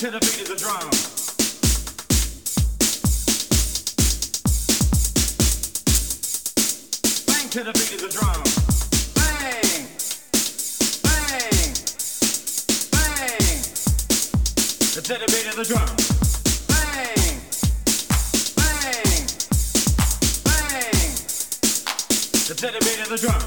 to the beat of the drum. Bang to the beat of the drum. Bang, bang, bang. To the beat of the drum. Bang, bang, bang. To the beat of the drum.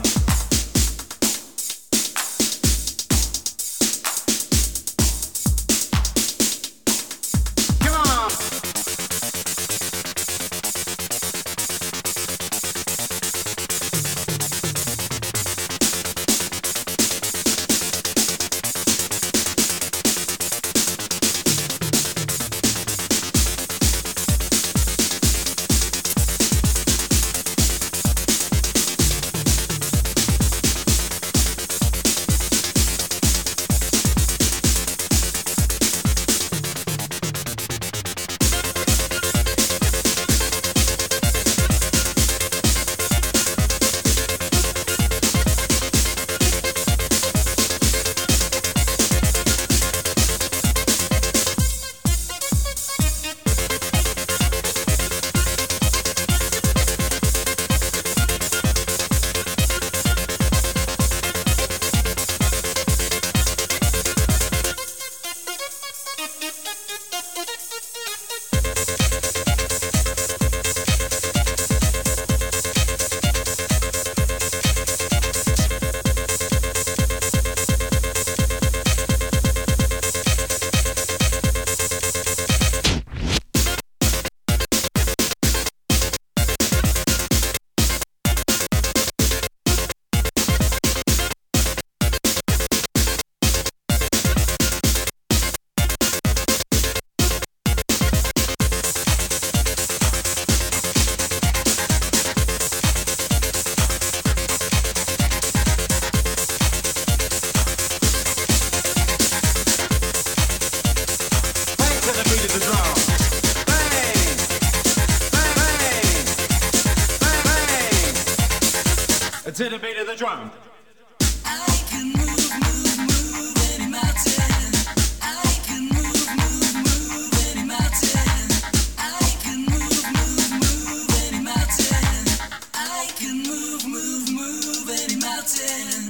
To the beat of the drum. I can move, move, move any mountain. I can move, move, move any mountain. I can move, move, move any mountain. I can move, move, move any mountain.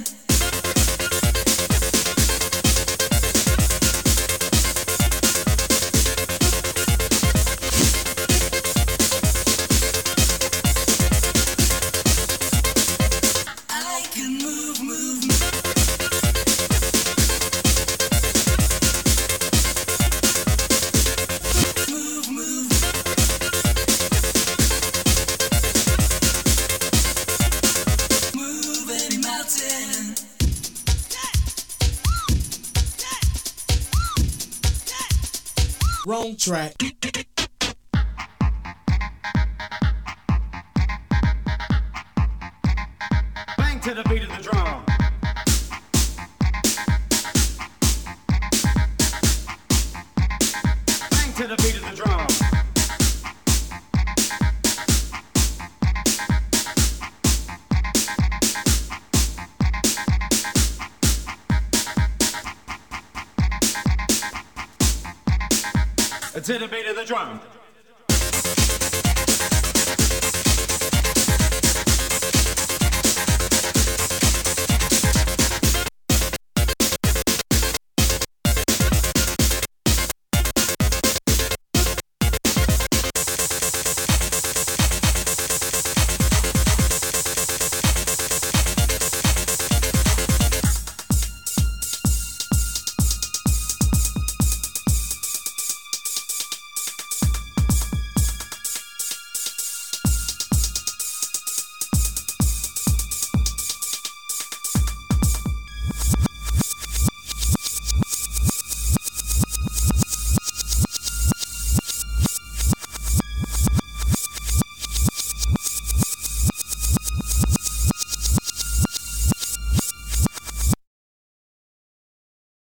Wrong track. Bang to the beat of the drum. Bang to the beat of the drum. To the beat of the drum.